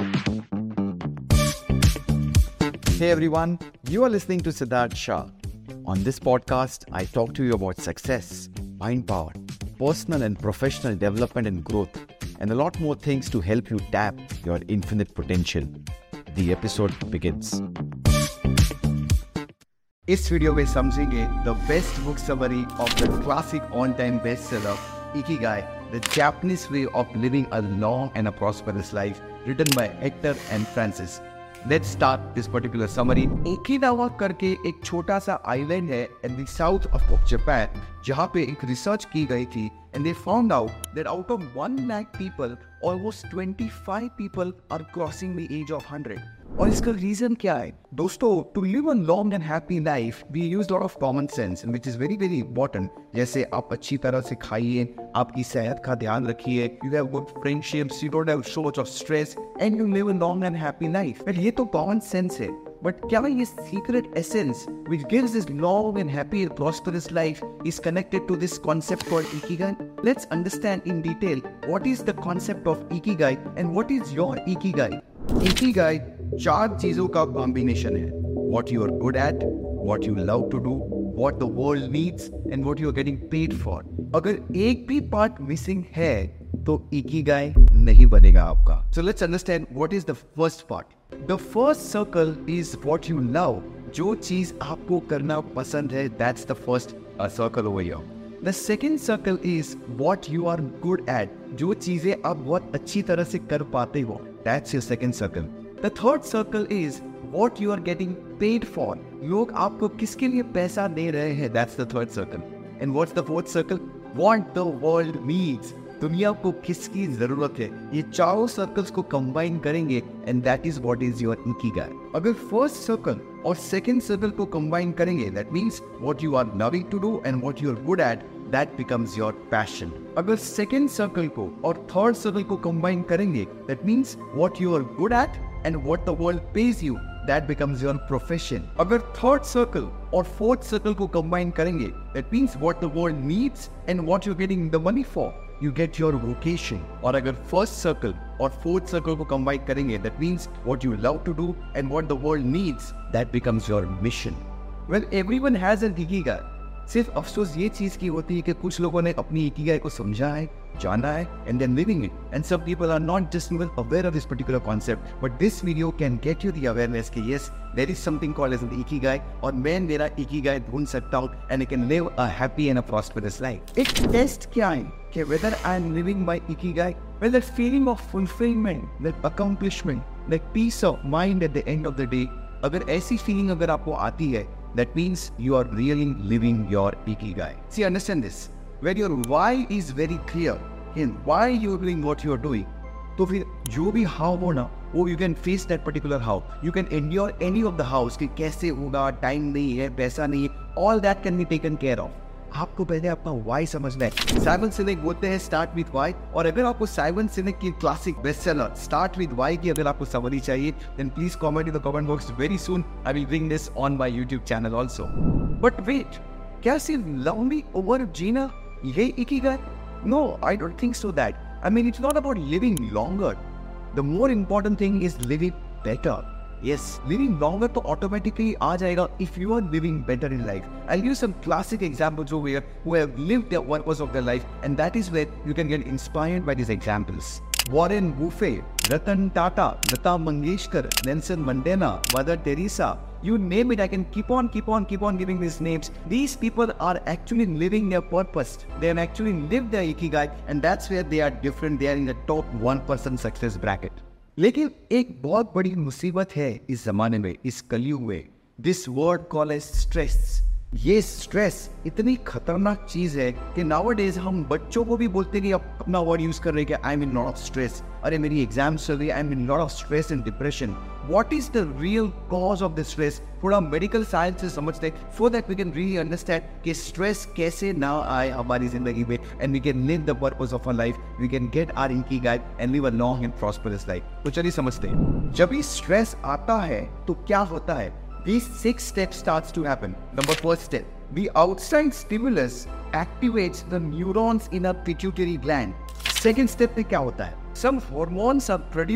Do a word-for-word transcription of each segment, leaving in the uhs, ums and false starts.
Hey everyone, you are listening to Siddharth Shah. On this podcast, I talk to you about success, mind power, personal and professional development and growth, and a lot more things to help you tap your infinite potential. The episode begins. इस video में समझेंगे the best book summary of the classic on-time bestseller Ikigai, the Japanese way of living a long and a prosperous life, written by Hector and Francis. Let's start this particular summary. Okinawa करके एक छोटा सा island है in the south of Japan, जहाँ पे एक research की गई थी and they found out that out of one lakh people, almost twenty-five people are crossing the age of one hundred. और इसका रीजन क्या है? दोस्तों, to live a long and happy life, we use lot of common sense, and which is very very important. जैसे आप अच्छी तरह से खाइए, आपकी सेहत का ध्यान रखिए, you have good friendships, you don't have so much of stress, and you live a long and happy life. But ये तो common sense है. But क्या ये secret essence which gives this long and happy and prosperous life is connected to this concept called Ikigai? Let's understand in detail what is the concept of Ikigai and what is your Ikigai. Ikigai चार चीजों का combination है. What you are good at, what you love to do, what the world needs, and what you are getting paid for. अगर एक भी part missing है तो Ikigai नहीं बनेगा आपका. So let's understand what is the first part. The first circle is what you love. जो चीज आपको करना पसंद है, that's the first uh, circle over here. The second circle is what you are good at. जो चीजें आप बहुत अच्छी तरह से कर पाते हो, that's your second circle. The third circle is what you are getting paid for. लोग आपको किसके लिए पैसा दे रहे हैं, that's the third circle. And what's the fourth circle? What the world needs. दुनिया को किसकी जरूरत है. ये चारों सर्कल्स को कंबाइन करेंगे and that is what is your Ikigai. अगर फर्स्ट सर्कल और सेकंड सर्कल को कंबाइन करेंगे, that means what you are loving to do and what you are good at, that becomes your passion. अगर second circle को और third circle को combine करेंगे, that means what you are good at and what the world pays you, that becomes your profession. अगर third circle और fourth circle को combine करेंगे, that means what the world needs and what you're getting the money for, you get your vocation. और अगर first circle और fourth circle को combine करेंगे, that means what you love to do and what the world needs, that becomes your mission. Well, everyone has an Ikigai. सिर्फ अफसोस ये चीज की होती है कि कुछ लोगों ने अपनी Ikigai को समझा है, जाना है, and then living it. And some people are not just even aware of this particular concept. But this video can get you the awareness कि yes, there is something called as an Ikigai, और मैं मेरा Ikigai ढूंढ सकता हूँ and I can live a happy and a prosperous life. एक test क्या है कि whether I am living my Ikigai, well, that feeling of fulfillment, that accomplishment, that peace of mind at the end of the day, अगर ऐसी feeling अगर आपको आती है, that means you are really living your Ikigai. See, understand this. Where your why is very clear, in why you are doing what you are doing, तो फिर जो भी how हो ना, वो you can face that particular how. You can endure any of the hows कि कैसे होगा, टाइम नहीं है, पैसा नहीं है, all that can be taken care of. आपको पहले अपना why समझना है. साइमन सिनेक बोलते हैं start with why, और अगर आपको साइमन सिनेक की classic bestseller start with why की अगर आपको समरी चाहिए, then please comment in the comment box. Very soon I will bring this on my YouTube channel also. But wait, क्या सिर्फ लंबी उम्र जीना ये Ikigai? No, I don't think so that. I mean, it's not about living longer. The more important thing is living better. Yes, living longer तो automatically आ जाएगा if you are living better in life. I'll use some classic examples over here who have lived their purpose of their life, and that is where you can get inspired by these examples. Warren Buffett, Ratan Tata, Lata Mangeshkar, Nelson Mandela, Mother Teresa, you name it, I can keep on, keep on, keep on giving these names. These people are actually living their purpose. They have actually lived their Ikigai, and that's where they are different. They are in the top one percent success bracket. लेकिन एक बहुत बड़ी मुसीबत है इस जमाने में, इस कलयुग में. This word call as stress. ये स्ट्रेस इतनी खतरनाक चीज है कि नाउअडेज हम बच्चों को भी बोलते हैं कि अपना वर्ड यूज कर रहे हैं कि I am in lot of stress. अरे मेरी एग्जाम्स चल रही है, I am in lot of stress and depression. What is the real cause of the stress? थोड़ा मेडिकल साइंस से समझते हैं so that we can really understand कि स्ट्रेस कैसे ना आए हमारी जिंदगी में, and we can live the purpose of our life. We can get our ikigai and live a long and prosperous life. तो चलिए समझते हैं. जब भी स्ट्रेस आता है तो क्या होता है? These six steps starts to happen. Number first step, the outside stimulus activates the neurons in our pituitary gland. Second step में क्या होता है? Some hormones are produced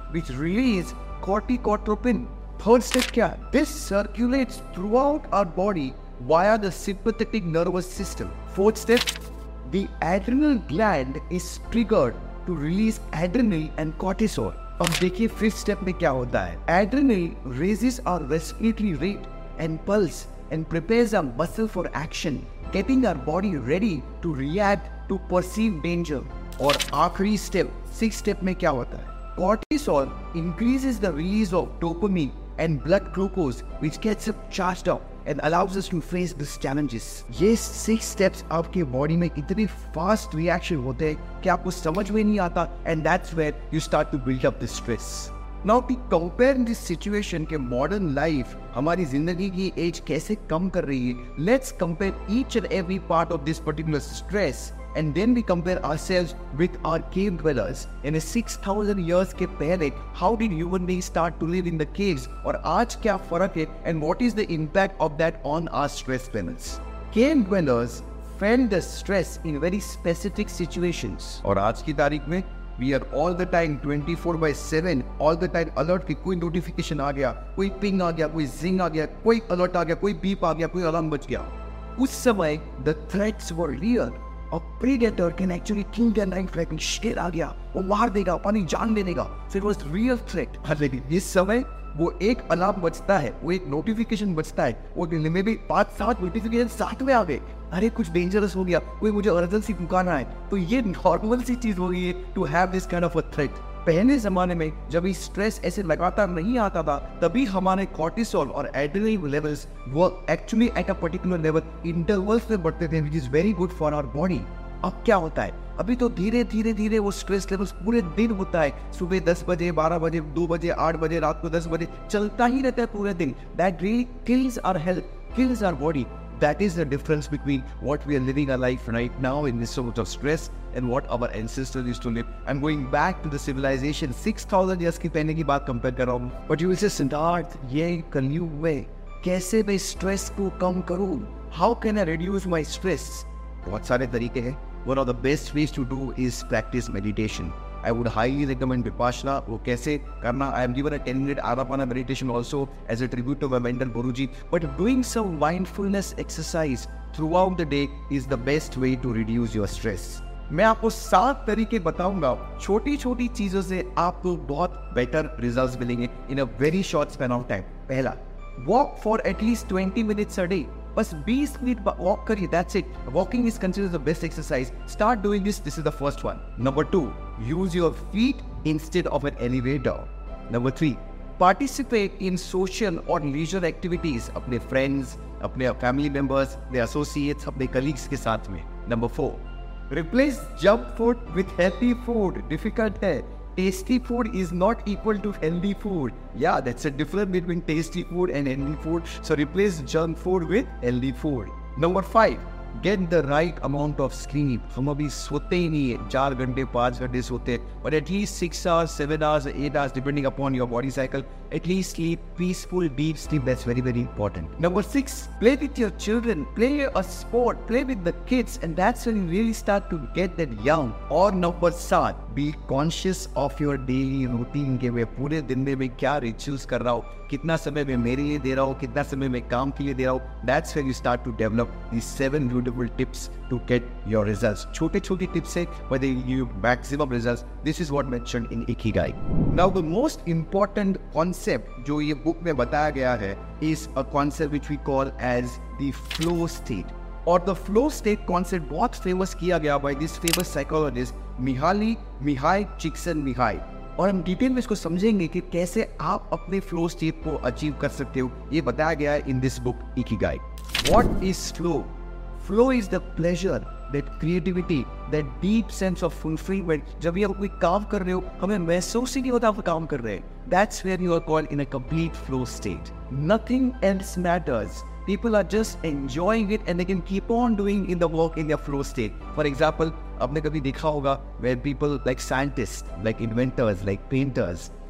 which release corticotropin. Third step क्या? This circulates throughout our body via the sympathetic nervous system. Fourth step, the adrenal gland is triggered to release adrenaline and cortisol. अब देखिए fifth step में क्या होता है. Adrenaline raises our respiratory rate and pulse and prepares our muscle for action, getting our body ready to react to perceived danger. और आखिरी step, six step में क्या होता है? Cortisol increases the release of dopamine and blood glucose, which gets us charged up and allows us to face these challenges. ये six steps आपके body में इतने फास्ट रिएक्शन होते हैं कि आपको समझ में नहीं आता, and that's where you start to build up the stress. Now to compare this situation के modern life हमारी जिंदगी की एज कैसे कम कर रही है, let's compare each and every part of this particular stress and then we compare ourselves with our cave dwellers. In a six thousand years के पहले how did human beings start to live in the caves, और आज क्या फर्क है, and what is the impact of that on our stress levels. Cave dwellers felt the stress in very specific situations, और आज की तारीख में we are all the time twenty-four by seven all the time alert कि कोई notification आ गया, कोई ping आ गया, कोई zing आ गया, कोई alert आ गया, कोई beep आ गया, कोई alarm बज गया. उस समय the threats were real. A predator can actually kill their life like शेर आ गया, वो मार देगा, अपनी जान ले लेगा. So it was real threat. लेकिन इस समय वो एक अलार्म बजता है, वो एक नोटिफिकेशन बजता है, वो दिन में भी पांच सात नोटिफिकेशन साथ में आ गए. अरे कुछ डेंजरस हो गया, कोई मुझे अर्जेंसी पुकारना है. तो ये नॉर्मल सी चीज हो गई है to have this kind of a threat. पहले जमाने में जब ये स्ट्रेस ऐसे लगातार नहीं आता था, तभी हमारे कॉर्टिसोल और एड्रेनलिन लेवल्स वो actually at a particular level intervals में बढ़ते थे, which is very good for our body. अब क्या होता है, अभी तो धीरे धीरे धीरे वो स्ट्रेस लेवल्स पूरे दिन होता है. सुबह दस बजे, बारह बजे, दो बजे, आठ बजे, रात को दस बजे चलता ही रहता है पूरे दिन. That really kills our health, kills our body. That is the difference between what we are living our life right now in this so much of stress and what our ancestors used to live. I'm going back to the civilization six thousand years की पहले की बात compare कर रहा हूँ. But you will say, Siddharth, ये कलयुग में कैसे मैं stress को कम करूँ? How can I reduce my stress? बहुत सारे तरीके हैं. One of the best ways to do is practice meditation. I would highly recommend Vipassana. वो कैसे करना? I am given a ten minute Anapana meditation also as a tribute to my mentor Guruji. But doing some mindfulness exercise throughout the day is the best way to reduce your stress. मैं आपको सात तरीके बताऊंगा. छोटी छोटी चीजों से आपको बहुत बेटर रिजल्ट्स मिलेंगे in a very short span of time. पहला, walk for at least twenty minutes a day. बस बीस मिनट वॉक करिए, that's it. Walking is considered the best exercise. Start doing this. This is the first one. Number two, use your feet instead of an elevator. Number three, participate in social or leisure activities. अपने friends, अपने family members, अपने associates, अपने colleagues के साथ में. Number four, replace junk food with healthy food. Difficult है. Tasty food is not equal to healthy food. Yeah, that's a difference between tasty food and healthy food. So replace junk food with healthy food. Number five, get the right amount of sleep. हम अभी सोते ही नहीं है, चार घंटे पाँच घंटे सोते हैं, but at least six hours, seven hours, eight hours, depending upon your body cycle. At least sleep peaceful, deep sleep. That's very very important. Number six, play with your children. Play a sport. Play with the kids, and that's when you really start to get that young. और number सात, be conscious of your daily routine. के मैं पूरे दिन में मैं क्या rituals कर रहा हूँ, कितना समय मैं मेरे लिए दे रहा हूँ, कितना समय मैं काम के लिए दे रहा हूँ. That's when you start to develop these seven beautiful tips to get your results. छोटे छोटे tips है, but they give you maximum results. This is what mentioned in Ikigai. Now the most important concept जो ये book में बताया गया है is a concept which we call as the flow state. और the flow state concept बहुत famous किया गया by this famous psychologist Mihaly Mihai Csikszentmihalyi. और हम डिटेल में इसको समझेंगे कि कैसे आप अपने फ्लो स्टेट को अचीव कर सकते हो. ये बताया गया है in this book Ikigai. What is flow? Flow is the pleasure, that creativity, that deep sense of fulfillment. जब ये आप कोई काम कर रहे हो, हमें महसूस ही नहीं होता आप काम कर रहे हैं. That's where you are called in a complete flow state. Nothing else matters. People are just enjoying it and they can keep on doing in the work in their flow state. For example, आपने कभी देखा होगा where people like scientists, like inventors, like painters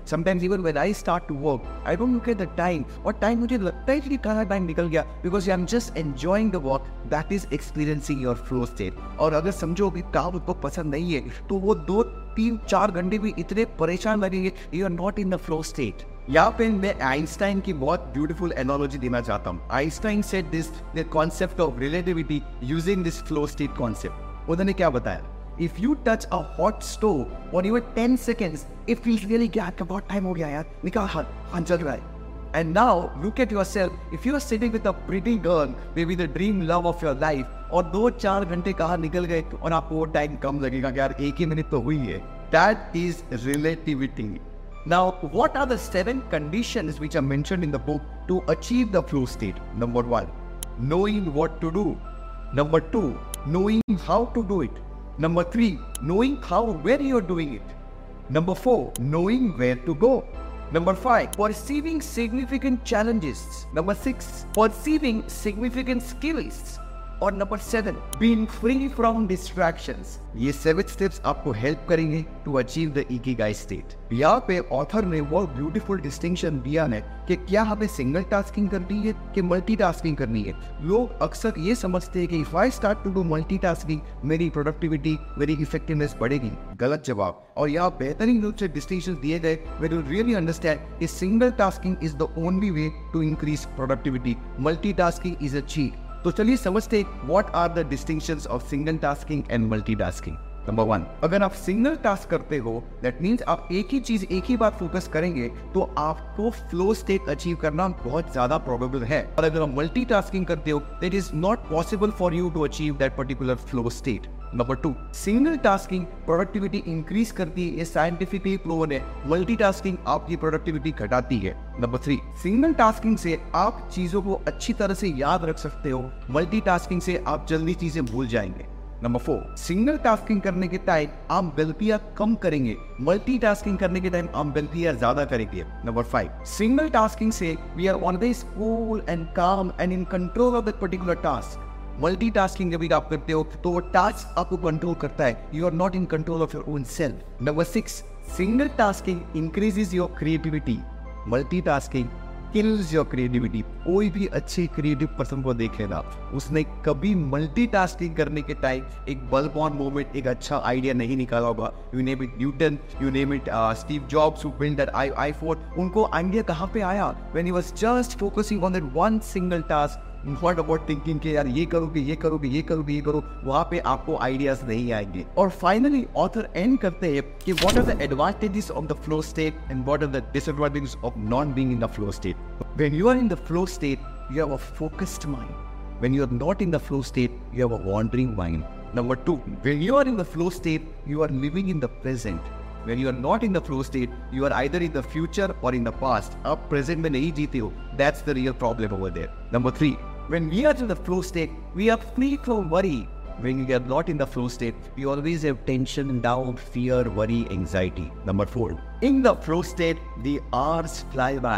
Sometimes even when I start to work, I don't look at the time. और time मुझे लगता है कि कहाँ time निकल गया, because I'm just enjoying the work. That is experiencing your flow state. और अगर समझो कि काम आपको पसंद नहीं है, तो वो दो तीन चार घंटे भी इतने परेशान लगेंगे. You are not in the flow state. यहाँ पे मैं आइंस्टाइन की बहुत ब्यूटीफुल एनालॉजी देना चाहता हूँ. Einstein said this the concept of relativity using this flow state concept. उन्होंने क्या बताया? If you touch a hot stove for even ten seconds, it feels really क्या बहुत टाइम हो गया यार, निकाल हाथ हाथ जल रहा है. And now look at yourself. If you are sitting with a pretty girl, maybe the dream love of your life, और दो चार घंटे कहाँ निकल गए और आपको वो टाइम कम लगेगा कि यार एक ही मिनट तो हुई है. That is relativity. Now, what are the seven conditions which are mentioned in the book to achieve the flow state? Number one, knowing what to do. Number two, knowing how to do it. Number three, knowing how where you are doing it. Number four, knowing where to go. Number five, perceiving significant challenges. Number six, perceiving significant skills. और number seven, being free from distractions. ये seven steps आपको help करेंगे to achieve the Ikigai state. यहाँ पे author ने वो beautiful distinction दिया है कि क्या हमें सिंगल टास्किंग करनी है कि मल्टीटास्किंग करनी है. लोग अक्सर ये समझते हैं कि if I start to do multitasking मेरी प्रोडक्टिविटी, मेरी इफेक्टिवनेस बढ़ेगी. गलत जवाब. और यहाँ बेहतरीन रूप से डिस्टिंक्शन दिए गए where you really understand कि single tasking is the only way to increase productivity. Multitasking is a cheat. तो चलिए समझते what are the distinctions of single tasking and multitasking. Number one, अगर आप सिंगल टास्क करते हो दैट मीन्स आप एक ही चीज एक ही बात फोकस करेंगे तो आपको फ्लो स्टेट अचीव करना बहुत ज्यादा प्रोबेबल है. और अगर आप मल्टीटास्किंग करते हो that is not possible for you to achieve that particular flow state. Number two, single tasking productivity increase करती है, ये साइंटिफिकली प्रूवन है. मल्टीटास्किंग आपकी प्रोडक्टिविटी घटाती है. नंबर थ्री, सिंगल टास्किंग से आप चीजों को अच्छी तरह से याद रख सकते हो, मल्टीटास्किंग से आप जल्दी चीजें भूल जाएंगे. नंबर फोर, सिंगल टास्किंग करने के टाइम आप गलतियां कम करेंगे, मल्टीटास्किंग करने के टाइम आप गलतियां ज्यादा करेंगे. नंबर फाइव, सिंगल टास्किंग से we are always cool and calm and in control of that particular task. Multitasking जब आप करते हो तो वो टास्क आपको कंट्रोल करता है. You are not in control of your own self. Number six, single tasking increases your creativity. Multitasking kills your creativity. कोई भी अच्छे क्रिएटिव पर्सन को देख लेना, उसने कभी मल्टीटास्किंग करने के टाइम एक बल्ब ऑन मोमेंट, एक अच्छा आइडिया नहीं निकाला होगा. You name it Newton, you name it Steve Jobs who build that I iPhone. उनको आइडिया कहाँ पे आया? When he was just focusing on that one single task. What about thinking कि यार ये करोगे ये करोगे ये करोगे ये करो, वहाँ पे आपको आइडियाज नहीं आएंगे. और फाइनली ऑथर एंड करते हैं कि what are the advantages of the flow state and what are the disadvantages of not being in the flow state. When you are in the flow state, you have a focused mind. When you are not in the flow state, you have a wandering mind. Number two, when you are in the flow state, you are living in the present. When you are not in the flow state, you are either in the future or in the past. आप present में नहीं जीते हो. That's the real problem over there. Number three, when we are in the flow state, we are free from worry. When you are not in the flow state, you always have tension, doubt, fear, worry, anxiety. Number four, in the flow state, the hours fly by.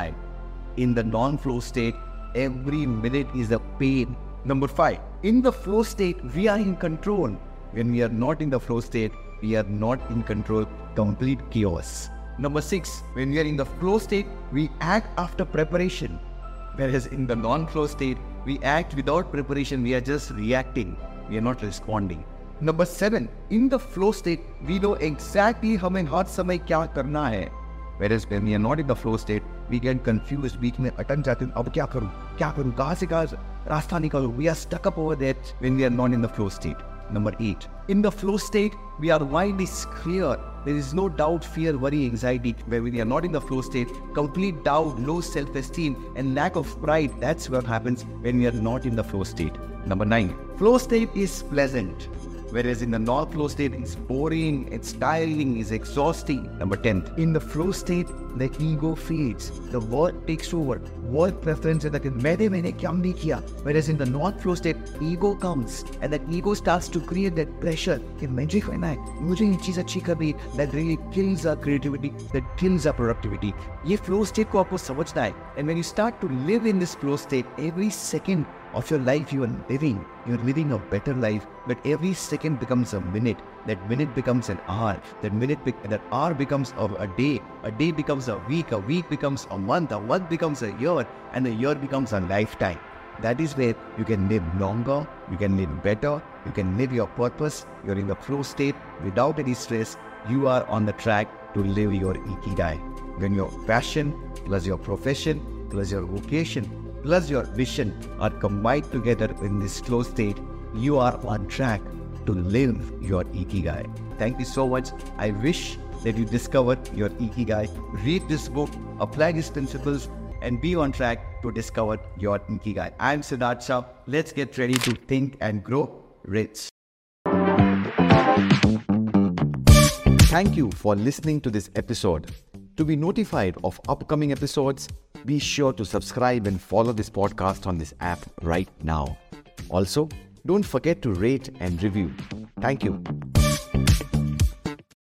In the non-flow state, every minute is a pain. Number five, in the flow state, we are in control. When we are not in the flow state, we are not in control, complete chaos. Number six, when we are in the flow state, we act after preparation. Whereas in the non-flow state, we act without preparation, we are just reacting, we are not responding. Number seven, in the flow state, we know exactly हमें हर समय क्या करना है. Whereas when we are not in the flow state, we get confused, बीच में अटक जाते हैं, अब क्या करूँ क्या करूँ कहाँ से कहाँ रास्ता निकालूँ. We are stuck up over there when we are not in the flow state. Number eight, in the flow state, we are widely clear. There is no doubt, fear, worry, anxiety. When we are not in the flow state, complete doubt, low self-esteem, and lack of pride. That's what happens when we are not in the flow state. Number nine, flow state is pleasant. Whereas in the non-flow state, it's boring, it's tiring, it's exhausting. Number ten, in the flow state, the ego fades. The word takes over. Word preference is that मैंने मैंने क्या नहीं किया. Whereas in the non-flow state, ego comes and that ego starts to create that pressure कि मुझे करना है, मुझे ये चीज़ अच्छी करनी है. That really kills our creativity, that kills our productivity. ये flow state को आपको समझना है. And when you start to live in this flow state, every second of your life you are living. You're living a better life, but every second becomes a minute. That minute becomes an hour. That minute, be- that hour becomes a, a day. A day becomes a week. A week becomes a month. A month becomes a year, and a year becomes a lifetime. That is where you can live longer, you can live better, you can live your purpose. You're in the flow state without any stress. You are on the track to live your Ikigai. When your passion plus your profession plus your vocation plus your vision are combined together in this flow state, you are on track to live your Ikigai. Thank you so much. I wish that you discovered your Ikigai. Read this book, apply these principles, and be on track to discover your Ikigai. I'm Siddharth Shah. Let's get ready to think and grow rich. Thank you for listening to this episode. To be notified of upcoming episodes, be sure to subscribe and follow this podcast on this app right now. Also, don't forget to rate and review. Thank you.